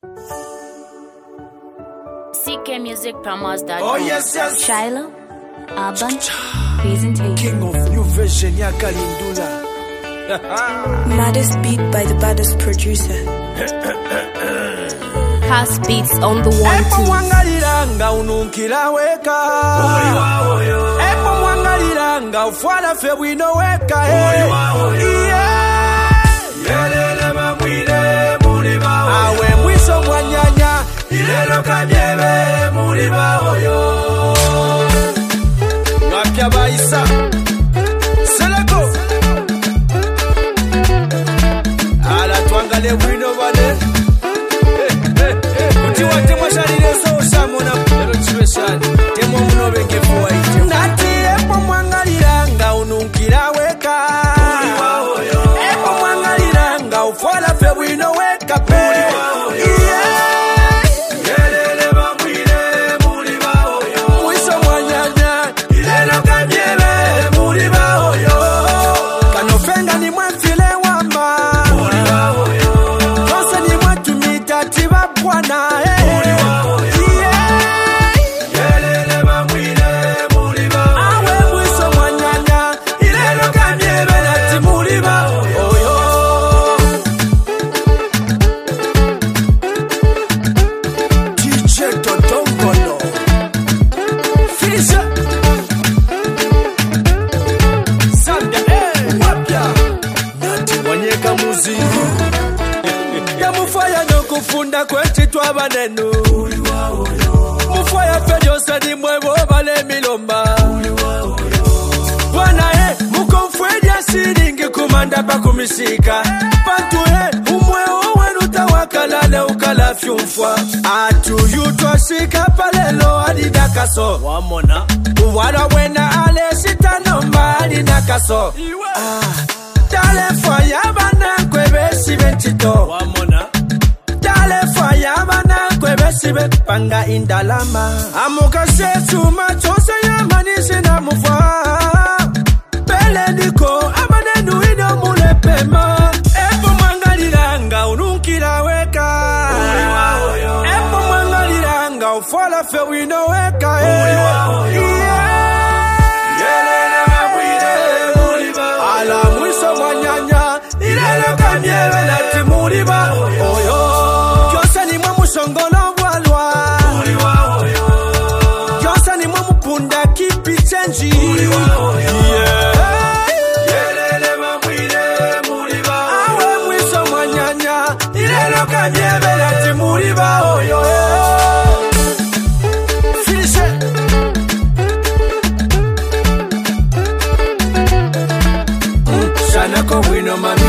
CKmusicpromos.com. Oh yes, yes. Shiloh, Urban Presentation. King of new version ya Kalindula. Maddest beat by the baddest producer. Cast beats on the 1 Epo 2. mwangaliranga ununkila weka. Epo mwangaliranga ufwala fe wino weka. Yelele mamwile muliba oyo. Awe mwiso mwanyanya. Ilelo kanyebe muliba oyo. Wapya baisa. Seleko. Ala tuangale wino vale. Utiwa temwa shalile so samona. Lelo chiwe shali. Temwa munobe ngefuwa ite. Nati epo mwangaliranga ununkila weka. Epo mwangaliranga ufwala fe wino weka pe. Funda kwechi twabanenu mufaya fejosa ni mwebo bale milomba Bwana mukomfweja siringi kumanda pa kumishika Pantu umwe owenu tawakalale ukalafyumfwa Atu yutwashika palelo adidakaso Wamona Uwala wena ale shitanomba adidakaso Dale faya bana kwebesi benchito Wamona Fire mana kwebesibe panga indalama amuka setuma chose yamanisi na mufa pele niko amanenu ino mulepema epo mwangaliranga ununkila weka epo mwangaliranga ufwala fe wino weka ala mwiso mwanyanya ilelo kamyewe nati muliba oyo Songolo walwa Yosa ni mwamu punda kipi chenji Yelele mamwile muliba Awe mwiso mwanyanya Ilelo kanyebe lati muliba oyo Finish it Shanako wino mami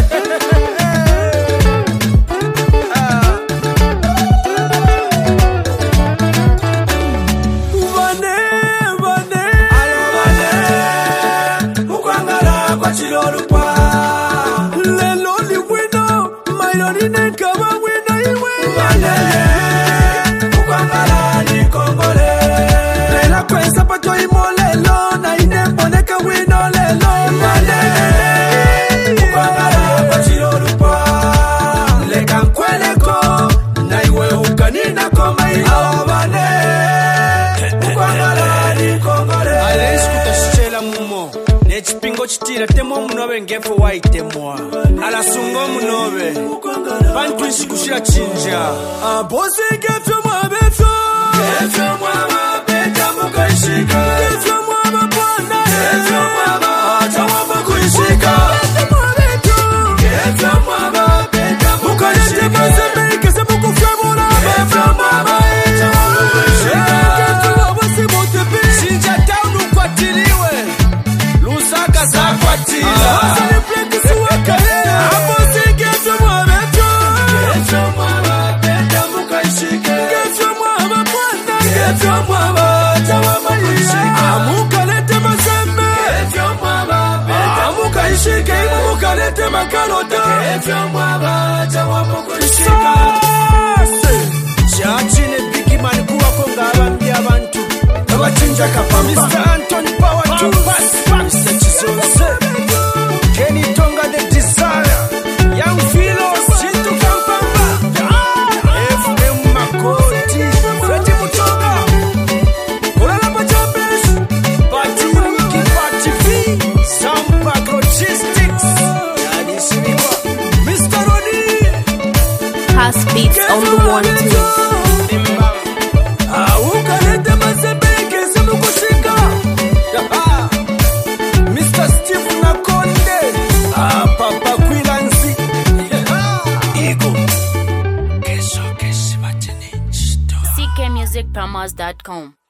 Chitira temo munobe ngefu waitemwa ala sungo munobe bantu nshikushira chinja bosi gefyo mwabefyo gefyo mwabeta mukaishika gefyo mwabapona gefyo mwabata wabakuishika gefyo mwabeta mukaishika mazemeke semukufyamura gefyo mwabata wabakuishika gefyo wabasibotepe chinja taunu kwatiliwe Lusaka zakwatila Salipleki suwakale Amosi getwe mwabeto Getwe mwabapeta mukaishike Getwe mwabapwana Getwe mwabata wabakuishika Amukalete mazembe Getwe mwabapeta mukaishike Amukalete makalota Getwe mwabata wabakuishika Chachine bigi mani kuwa konga abambi abantu Abachinja kapamba Mr. Anthony Power Tumbas Mr. Chizose Kenny Tonga the Desire Young Philo Shintu Kampamba one too. Ukalete masebeke semukushika. Mr. Steve Nakonde. Papa Kwilanzi. Ego. CKmusicpromos.com